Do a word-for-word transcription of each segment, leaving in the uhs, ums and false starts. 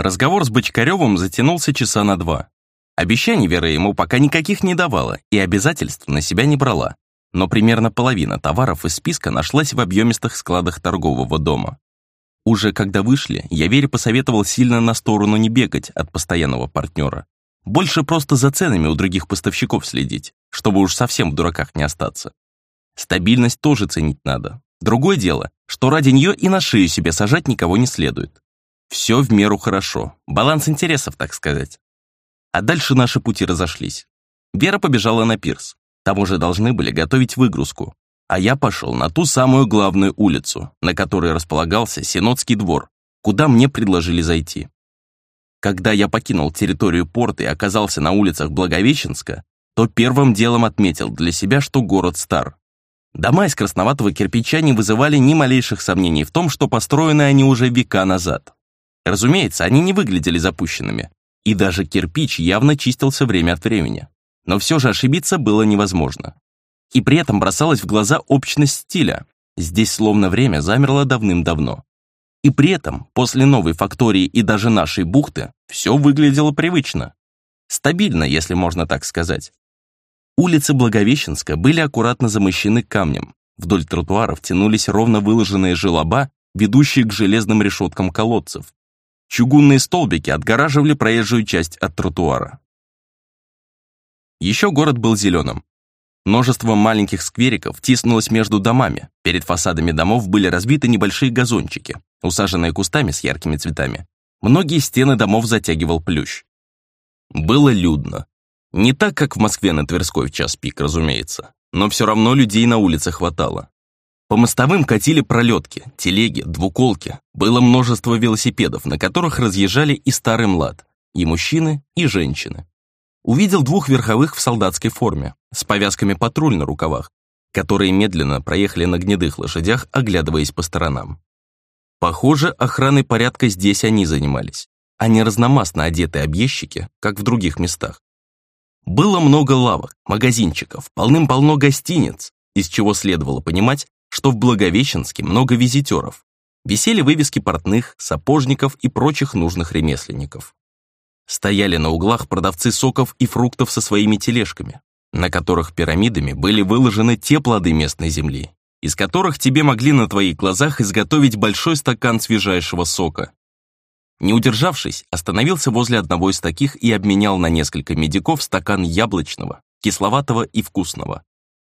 Разговор с Бочкаревым затянулся часа на два. Обещаний Вера ему пока никаких не давала и обязательств на себя не брала, но примерно половина товаров из списка нашлась в объемистых складах торгового дома. Уже когда вышли, я Вере посоветовал сильно на сторону не бегать от постоянного партнера. Больше просто за ценами у других поставщиков следить, чтобы уж совсем в дураках не остаться. Стабильность тоже ценить надо. Другое дело, что ради нее и на шею себе сажать никого не следует. Все в меру хорошо, баланс интересов, так сказать. А дальше наши пути разошлись. Вера побежала на пирс, там уже должны были готовить выгрузку, а я пошел на ту самую главную улицу, на которой располагался Сенатский двор, куда мне предложили зайти. Когда я покинул территорию порта и оказался на улицах Благовещенска, то первым делом отметил для себя, что город стар. Дома из красноватого кирпича не вызывали ни малейших сомнений в том, что построены они уже века назад. Разумеется, они не выглядели запущенными, и даже кирпич явно чистился время от времени. Но все же ошибиться было невозможно. И при этом бросалась в глаза общность стиля. Здесь словно время замерло давным-давно. И при этом, после новой фактории и даже нашей бухты, все выглядело привычно. Стабильно, если можно так сказать. Улицы Благовещенска были аккуратно замощены камнем. Вдоль тротуаров тянулись ровно выложенные желоба, ведущие к железным решеткам колодцев. Чугунные столбики отгораживали проезжую часть от тротуара. Еще город был зеленым. Множество маленьких сквериков тиснулось между домами. Перед фасадами домов были разбиты небольшие газончики, усаженные кустами с яркими цветами. Многие стены домов затягивал плющ. Было людно. Не так, как в Москве на Тверской в час пик, разумеется, но все равно людей на улице хватало. По мостовым катили пролетки, телеги, двуколки. Было множество велосипедов, на которых разъезжали и старый млад, и мужчины, и женщины. Увидел двух верховых в солдатской форме, с повязками патруль на рукавах, которые медленно проехали на гнедых лошадях, оглядываясь по сторонам. Похоже, охраной порядка здесь они занимались, а не разномастно одетые объездчики, как в других местах. Было много лавок, магазинчиков, полным-полно гостиниц, из чего следовало понимать, что в Благовещенске много визитеров. Висели вывески портных, сапожников и прочих нужных ремесленников. Стояли на углах продавцы соков и фруктов со своими тележками, на которых пирамидами были выложены те плоды местной земли, из которых тебе могли на твоих глазах изготовить большой стакан свежайшего сока. Не удержавшись, остановился возле одного из таких и обменял на несколько медиков стакан яблочного, кисловатого и вкусного.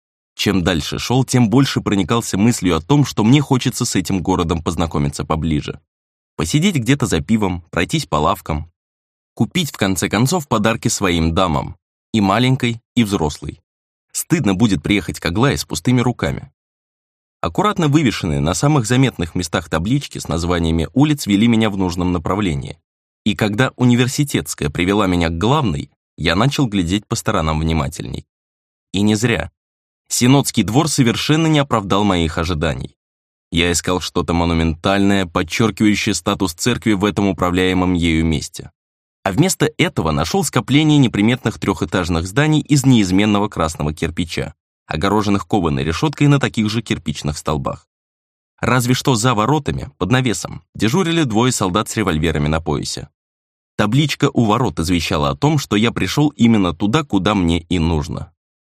Чем дальше шел, тем больше проникался мыслью о том, что мне хочется с этим городом познакомиться поближе. Посидеть где-то за пивом, пройтись по лавкам. Купить, в конце концов, подарки своим дамам. И маленькой, и взрослой. Стыдно будет приехать к Аглае с пустыми руками. Аккуратно вывешенные на самых заметных местах таблички с названиями улиц вели меня в нужном направлении. И когда университетская привела меня к главной, я начал глядеть по сторонам внимательней. И не зря. Сенатский двор совершенно не оправдал моих ожиданий. Я искал что-то монументальное, подчеркивающее статус церкви в этом управляемом ею месте. А вместо этого нашел скопление неприметных трехэтажных зданий из неизменного красного кирпича, огороженных кованой решеткой на таких же кирпичных столбах. Разве что за воротами, под навесом, дежурили двое солдат с револьверами на поясе. Табличка у ворот извещала о том, что я пришел именно туда, куда мне и нужно.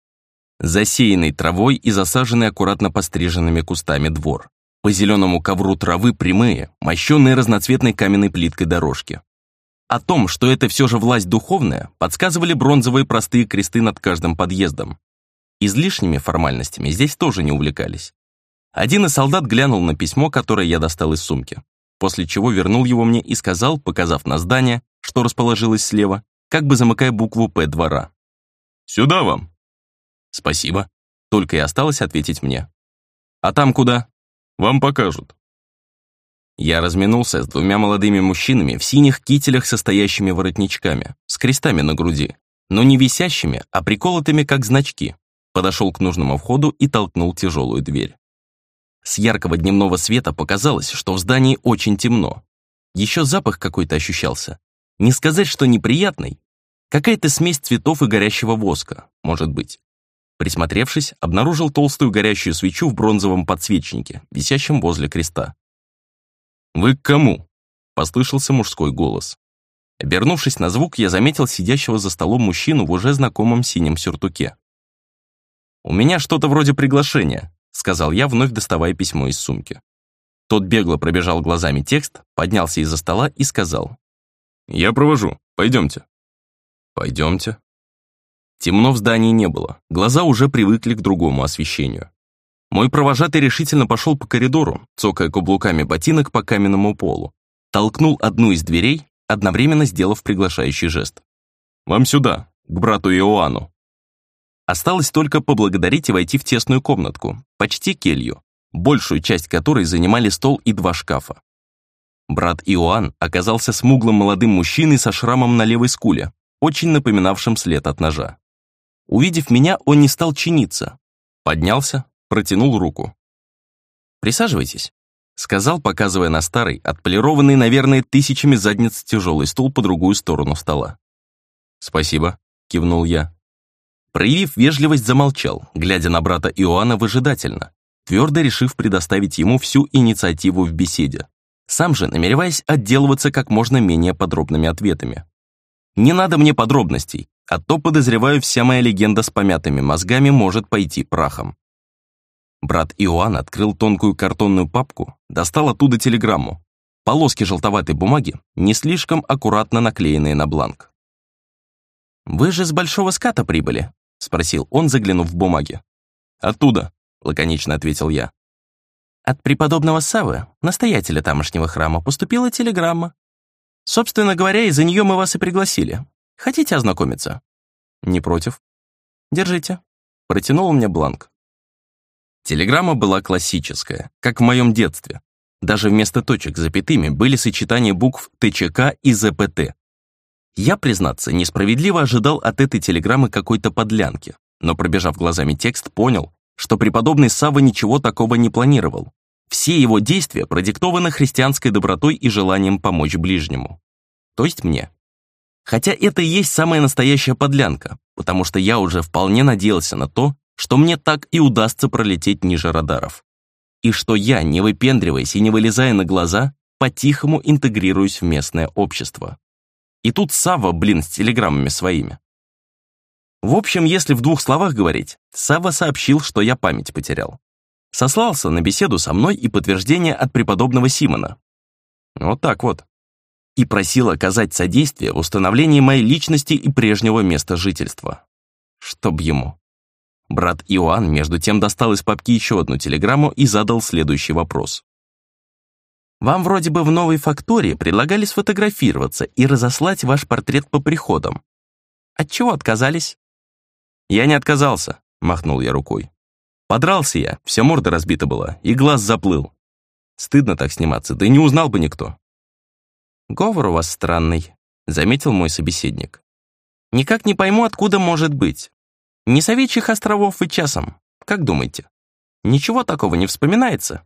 Засеянный травой и засаженный аккуратно постриженными кустами двор. По зеленому ковру травы прямые, мощенные разноцветной каменной плиткой дорожки. О том, что это все же власть духовная, подсказывали бронзовые простые кресты над каждым подъездом. Излишними формальностями здесь тоже не увлекались. Один из солдат глянул на письмо, которое я достал из сумки, после чего вернул его мне и сказал, показав на здание, что расположилось слева, как бы замыкая букву «П» двора. «Сюда вам». «Спасибо», только и осталось ответить мне. «А там куда?» «Вам покажут». Я разминулся с двумя молодыми мужчинами в синих кителях со стоящими воротничками, с крестами на груди, но не висящими, а приколотыми как значки. Подошел к нужному входу и толкнул тяжелую дверь. С яркого дневного света показалось, что в здании очень темно. Еще запах какой-то ощущался. Не сказать, что неприятный. Какая-то смесь цветов и горящего воска, может быть. Присмотревшись, обнаружил толстую горящую свечу в бронзовом подсвечнике, висящем возле креста. «Вы к кому?» — послышался мужской голос. Обернувшись на звук, я заметил сидящего за столом мужчину в уже знакомом синем сюртуке. «У меня что-то вроде приглашения», — сказал я, вновь доставая письмо из сумки. Тот бегло пробежал глазами текст, поднялся из-за стола и сказал: «Я провожу, пойдемте». «Пойдемте». Темно в здании не было, глаза уже привыкли к другому освещению. Мой провожатый решительно пошел по коридору, цокая каблуками ботинок по каменному полу, толкнул одну из дверей, одновременно сделав приглашающий жест. «Вам сюда, к брату Иоанну». Осталось только поблагодарить и войти в тесную комнатку, почти келью, большую часть которой занимали стол и два шкафа. Брат Иоанн оказался смуглым молодым мужчиной со шрамом на левой скуле, очень напоминавшим след от ножа. Увидев меня, он не стал чиниться. Поднялся, протянул руку. «Присаживайтесь», — сказал, показывая на старый, отполированный, наверное, тысячами задниц тяжелый стул по другую сторону стола. «Спасибо», — кивнул я. Проявив вежливость, замолчал, глядя на брата Иоанна выжидательно, твердо решив предоставить ему всю инициативу в беседе, сам же намереваясь отделываться как можно менее подробными ответами. Не надо мне подробностей, а то, подозреваю, вся моя легенда с помятыми мозгами может пойти прахом. Брат Иоанн открыл тонкую картонную папку, достал оттуда телеграмму, полоски желтоватой бумаги, не слишком аккуратно наклеенные на бланк. «Вы же с Большого Ската прибыли?» — спросил он, заглянув в бумаги. «Оттуда», — лаконично ответил я. «От преподобного Саввы, настоятеля тамошнего храма, поступила телеграмма. Собственно говоря, из-за нее мы вас и пригласили. Хотите ознакомиться?» «Не против». «Держите». Протянул он мне бланк. Телеграмма была классическая, как в моем детстве. Даже вместо точек с запятыми были сочетания букв Т Ч К и З П Т. Я, признаться, несправедливо ожидал от этой телеграммы какой-то подлянки, но, пробежав глазами текст, понял, что преподобный Савва ничего такого не планировал. Все его действия продиктованы христианской добротой и желанием помочь ближнему. То есть мне. Хотя это и есть самая настоящая подлянка, потому что я уже вполне надеялся на то, что мне так и удастся пролететь ниже радаров. И что я, не выпендриваясь и не вылезая на глаза, по-тихому интегрируюсь в местное общество. И тут Савва, блин, с телеграммами своими. В общем, если в двух словах говорить, Савва сообщил, что я память потерял. Сослался на беседу со мной и подтверждение от преподобного Симона. Вот так вот. И просил оказать содействие в установлении моей личности и прежнего места жительства. Чтоб ему. Брат Иоанн, между тем, достал из папки еще одну телеграмму и задал следующий вопрос. «Вам вроде бы в новой фактории предлагали сфотографироваться и разослать ваш портрет по приходам. Отчего отказались?» «Я не отказался», — махнул я рукой. «Подрался я, вся морда разбита была, и глаз заплыл. Стыдно так сниматься, да и не узнал бы никто». «Говор у вас странный», — заметил мой собеседник. «Никак не пойму, откуда может быть. Не с Овечьих островов и часом, как думаете? Ничего такого не вспоминается?»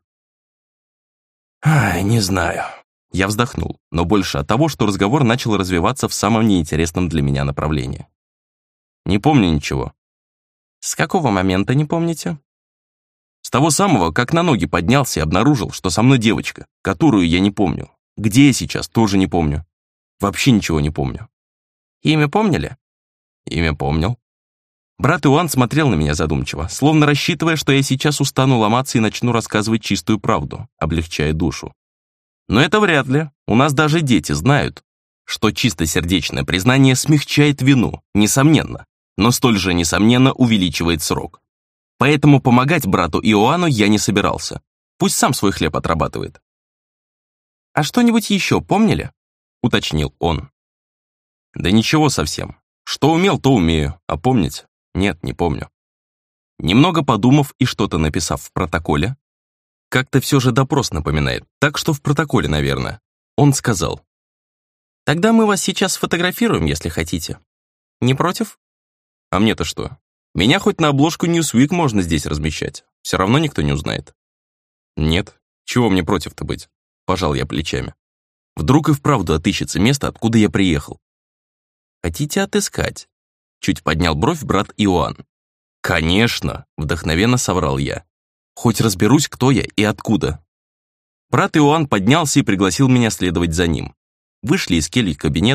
«Ай, не знаю». Я вздохнул, но больше от того, что разговор начал развиваться в самом неинтересном для меня направлении. «Не помню ничего». «С какого момента не помните?» «С того самого, как на ноги поднялся и обнаружил, что со мной девочка, которую я не помню. Где я сейчас, тоже не помню. Вообще ничего не помню». «Имя помнили?» «Имя помнил». Брат Иоанн смотрел на меня задумчиво, словно рассчитывая, что я сейчас устану ломаться и начну рассказывать чистую правду, облегчая душу. Но это вряд ли. У нас даже дети знают, что чистосердечное признание смягчает вину, несомненно, но столь же несомненно увеличивает срок. Поэтому помогать брату Иоанну я не собирался. Пусть сам свой хлеб отрабатывает. «А что-нибудь еще помнили?» — уточнил он. «Да ничего совсем. Что умел, то умею, а помнить? Нет, не помню». Немного подумав и что-то написав в протоколе, как-то все же допрос напоминает, так что в протоколе, наверное, он сказал: «Тогда мы вас сейчас сфотографируем, если хотите. Не против?» «А мне-то что? Меня хоть на обложку Newsweek можно здесь размещать. Все равно никто не узнает». «Нет, чего мне против-то быть?» — пожал я плечами. «Вдруг и вправду отыщется место, откуда я приехал». «Хотите отыскать?» — чуть поднял бровь брат Иоанн. «Конечно!» — вдохновенно соврал я. «Хоть разберусь, кто я и откуда». Брат Иоанн поднялся и пригласил меня следовать за ним. Вышли из кельи кабинета,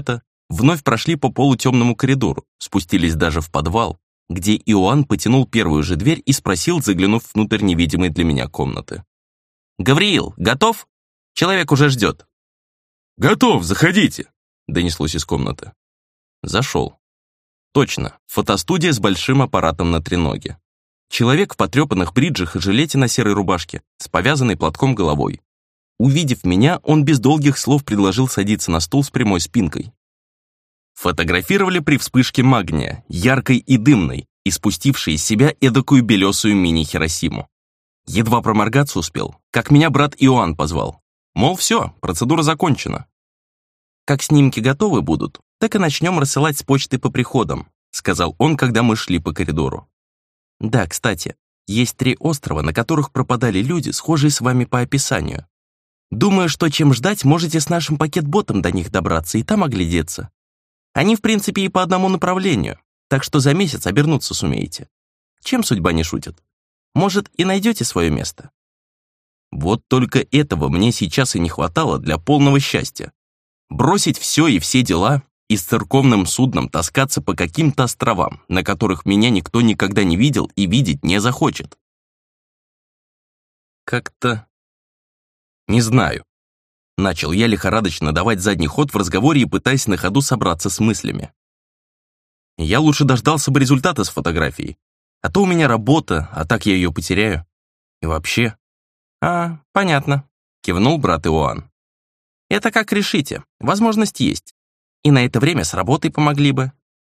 Вновь прошли по полутемному коридору, спустились даже в подвал, где Иоанн потянул первую же дверь и спросил, заглянув внутрь невидимой для меня комнаты. «Гавриил, готов? Человек уже ждет». «Готов, заходите», — донеслось из комнаты. Зашел. Точно, фотостудия с большим аппаратом на треноге. Человек в потрепанных бриджах и жилете на серой рубашке, с повязанной платком головой. Увидев меня, он без долгих слов предложил садиться на стул с прямой спинкой. Фотографировали при вспышке магния, яркой и дымной, и спустившей из себя эдакую белесую мини-Хиросиму. Едва проморгаться успел, как меня брат Иоанн позвал. Мол, все, процедура закончена. Как снимки готовы будут, так и начнем рассылать с почты по приходам, сказал он, когда мы шли по коридору. Да, кстати, есть три острова, на которых пропадали люди, схожие с вами по описанию. Думаю, что чем ждать, можете с нашим пакет-ботом до них добраться и там оглядеться. Они, в принципе, и по одному направлению, так что за месяц обернуться сумеете. Чем судьба не шутит? Может, и найдете свое место? Вот только этого мне сейчас и не хватало для полного счастья. Бросить все и все дела и с церковным судном таскаться по каким-то островам, на которых меня никто никогда не видел и видеть не захочет. Как-то... Не знаю. Начал я лихорадочно давать задний ход в разговоре и пытаясь на ходу собраться с мыслями. Я лучше дождался бы результата с фотографией. А то у меня работа, а так я ее потеряю. И вообще... А, понятно, кивнул брат Иоанн. Это как решите, возможность есть. И на это время с работой помогли бы.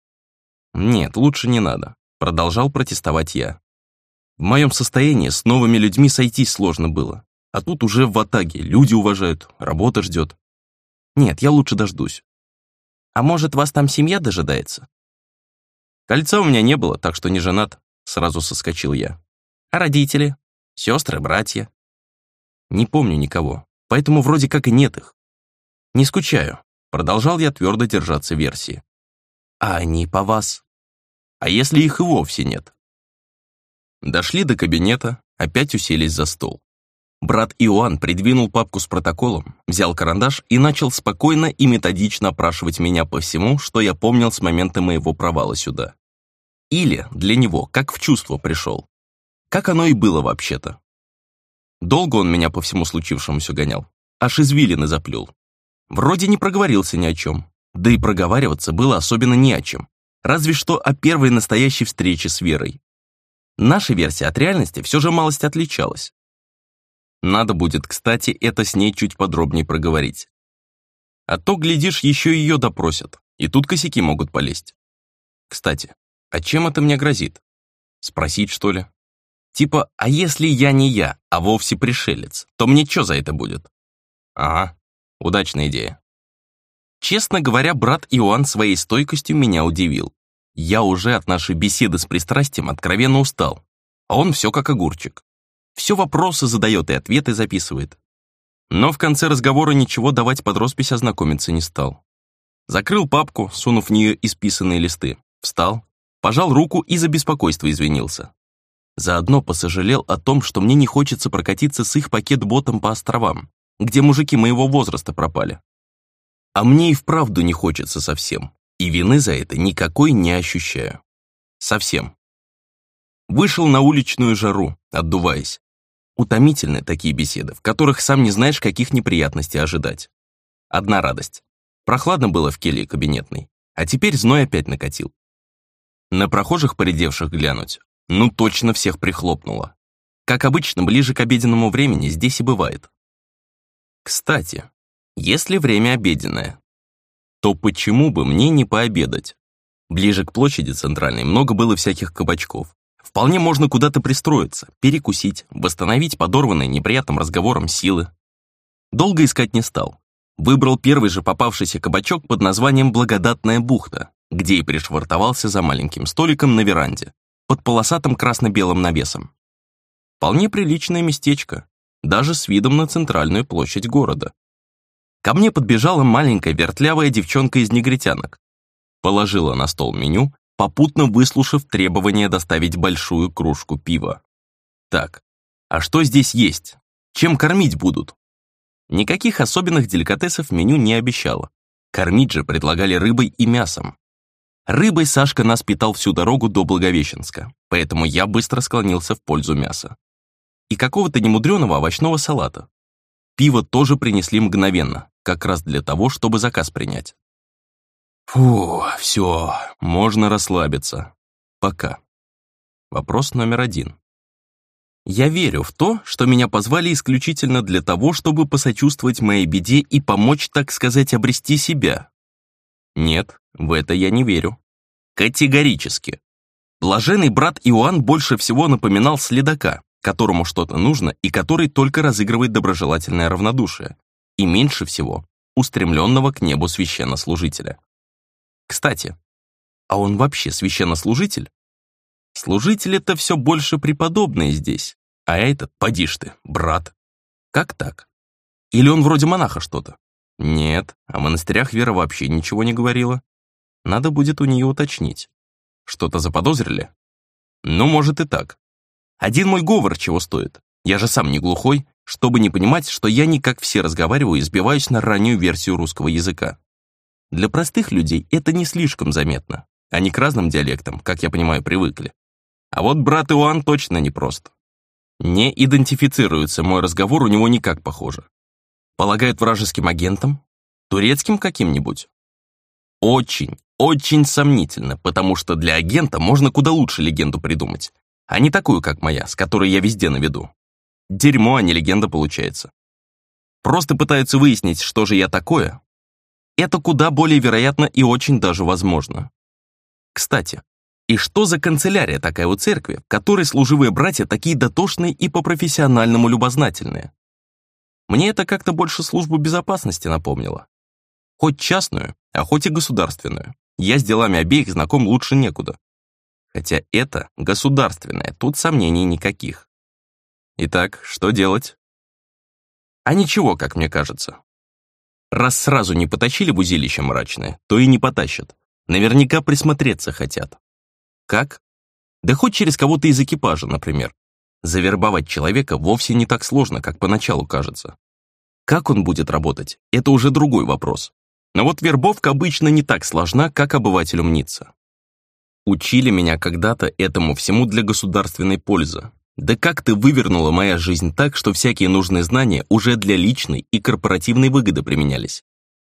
Нет, лучше не надо, продолжал протестовать я. В моем состоянии с новыми людьми сойтись сложно было. А тут уже в ватаге, люди уважают, работа ждет. Нет, я лучше дождусь. А может, вас там семья дожидается? Кольца у меня не было, так что не женат, сразу соскочил я. А родители? Сестры, братья? Не помню никого, поэтому вроде как и нет их. Не скучаю, продолжал я твердо держаться версии. А они по вас? А если их и вовсе нет? Дошли до кабинета, опять уселись за стол. Брат Иоанн придвинул папку с протоколом, взял карандаш и начал спокойно и методично опрашивать меня по всему, что я помнил с момента моего провала сюда. Или для него как в чувство пришел. Как оно и было вообще-то. Долго он меня по всему случившемуся гонял, аж извилины заплел. Вроде не проговорился ни о чем, да и проговариваться было особенно не о чем, разве что о первой настоящей встрече с Верой. Наша версия от реальности все же малость отличалась. Надо будет, кстати, это с ней чуть подробнее проговорить. А то, глядишь, еще ее допросят, и тут косяки могут полезть. Кстати, а чем это мне грозит? Спросить, что ли? Типа, а если я не я, а вовсе пришелец, то мне что за это будет? Ага, удачная идея. Честно говоря, брат Иоанн своей стойкостью меня удивил. Я уже от нашей беседы с пристрастием откровенно устал, а он все как огурчик. Все вопросы задает и ответы записывает. Но в конце разговора ничего давать под роспись ознакомиться не стал. Закрыл папку, сунув в нее исписанные листы, встал, пожал руку и за беспокойство извинился. Заодно посожалел о том, что мне не хочется прокатиться с их пакет-ботом по островам, где мужики моего возраста пропали. А мне и вправду не хочется совсем, и вины за это никакой не ощущаю. Совсем. Вышел на уличную жару, отдуваясь. Утомительны такие беседы, в которых сам не знаешь, каких неприятностей ожидать. Одна радость. Прохладно было в келье кабинетной, а теперь зной опять накатил. На прохожих поредевших глянуть, ну точно всех прихлопнуло. Как обычно, ближе к обеденному времени здесь и бывает. Кстати, если время обеденное, то почему бы мне не пообедать? Ближе к площади центральной много было всяких кабачков. Вполне можно куда-то пристроиться, перекусить, восстановить подорванные неприятным разговором силы. Долго искать не стал. Выбрал первый же попавшийся кабачок под названием «Благодатная бухта», где и пришвартовался за маленьким столиком на веранде, под полосатым красно-белым навесом. Вполне приличное местечко, даже с видом на центральную площадь города. Ко мне подбежала маленькая вертлявая девчонка из негритянок. Положила на стол меню, попутно выслушав требование доставить большую кружку пива. Так, а что здесь есть? Чем кормить будут? Никаких особенных деликатесов меню не обещало. Кормить же предлагали рыбой и мясом. Рыбой Сашка нас питал всю дорогу до Благовещенска, поэтому я быстро склонился в пользу мяса. И какого-то немудреного овощного салата. Пиво тоже принесли мгновенно, как раз для того, чтобы заказ принять. Фу, все, можно расслабиться. Пока. Вопрос номер один. Я верю в то, что меня позвали исключительно для того, чтобы посочувствовать моей беде и помочь, так сказать, обрести себя. Нет, в это я не верю. Категорически. Блаженный брат Иоанн больше всего напоминал следака, которому что-то нужно и который только разыгрывает доброжелательное равнодушие, и меньше всего устремленного к небу священнослужителя. Кстати, а он вообще священнослужитель? Служители это все больше преподобные здесь, а этот, поди ж ты, брат. Как так? Или он вроде монаха что-то? Нет, о монастырях Вера вообще ничего не говорила. Надо будет у нее уточнить. Что-то заподозрили? Ну, может и так. Один мой говор чего стоит? Я же сам не глухой, чтобы не понимать, что я не как все разговариваю и сбиваюсь на раннюю версию русского языка. Для простых людей это не слишком заметно. Они к разным диалектам, как я понимаю, привыкли. А вот брат Иоанн точно непрост. Не идентифицируется мой разговор у него никак, похоже. Полагают вражеским агентом? Турецким каким-нибудь? Очень, очень сомнительно, потому что для агента можно куда лучше легенду придумать, а не такую, как моя, с которой я везде на виду. Дерьмо, а не легенда получается. Просто пытаются выяснить, что же я такое. Это куда более вероятно и очень даже возможно. Кстати, и что за канцелярия такая у церкви, в которой служивые братья такие дотошные и по-профессиональному любознательные? Мне это как-то больше службу безопасности напомнило. Хоть частную, а хоть и государственную. Я с делами обеих знаком лучше некуда. Хотя это государственное, тут сомнений никаких. Итак, что делать? А ничего, как мне кажется. Раз сразу не потащили в узилище мрачное, то и не потащат. Наверняка присмотреться хотят. Как? Да хоть через кого-то из экипажа, например. Завербовать человека вовсе не так сложно, как поначалу кажется. Как он будет работать, это уже другой вопрос. Но вот вербовка обычно не так сложна, как обывателю мнится. Учили меня когда-то этому всему для государственной пользы. Да как-то вывернула моя жизнь так, что всякие нужные знания уже для личной и корпоративной выгоды применялись.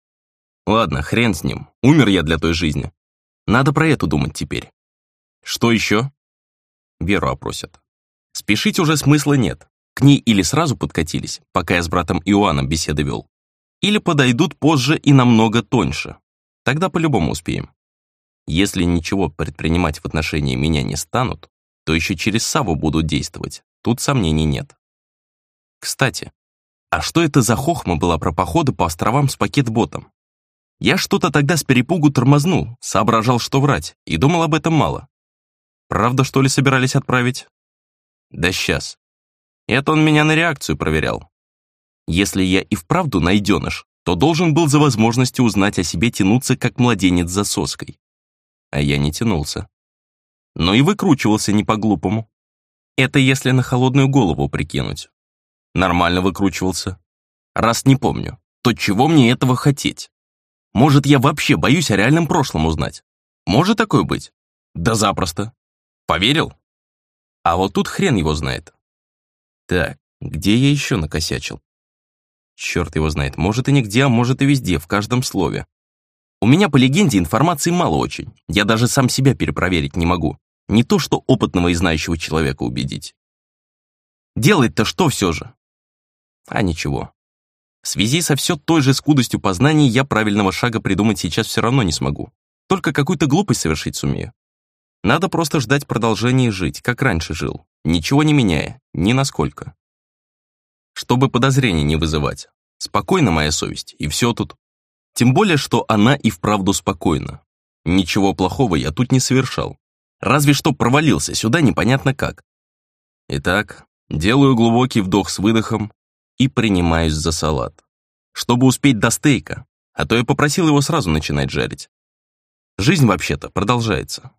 Ладно, хрен с ним, умер я для той жизни. Надо про эту думать теперь. Что еще? Веру опросят. Спешить уже смысла нет. К ней или сразу подкатились, пока я с братом Иоанном беседы вел, или подойдут позже и намного тоньше. Тогда по-любому успеем. Если ничего предпринимать в отношении меня не станут, то еще через Савву будут действовать. Тут сомнений нет. Кстати, а что это за хохма была про походы по островам с пакет-ботом? Я что-то тогда с перепугу тормознул, соображал, что врать, и думал об этом мало. Правда, что ли, собирались отправить? Да сейчас. Это он меня на реакцию проверял. Если я и вправду найденыш, то должен был за возможностью узнать о себе тянуться, как младенец за соской. А я не тянулся. Но и выкручивался не по-глупому. Это если на холодную голову прикинуть. Нормально выкручивался. Раз не помню, то чего мне этого хотеть? Может, я вообще боюсь о реальном прошлом узнать? Может такое быть? Да запросто. Поверил? А вот тут хрен его знает. Так, где я еще накосячил? Черт его знает, может и нигде, а может и везде, в каждом слове. У меня по легенде информации мало очень. Я даже сам себя перепроверить не могу. Не то что опытного и знающего человека убедить. Делать-то что все же? А ничего. В связи со все той же скудостью познаний я правильного шага придумать сейчас все равно не смогу. Только какую-то глупость совершить сумею. Надо просто ждать продолжения и жить, как раньше жил, ничего не меняя, ни насколько. Чтобы подозрений не вызывать. Спокойна моя совесть, и все тут. Тем более, что она и вправду спокойна. Ничего плохого я тут не совершал. Разве что провалился сюда непонятно как. Итак, делаю глубокий вдох с выдохом и принимаюсь за салат. Чтобы успеть до стейка, а то я попросил его сразу начинать жарить. Жизнь вообще-то продолжается.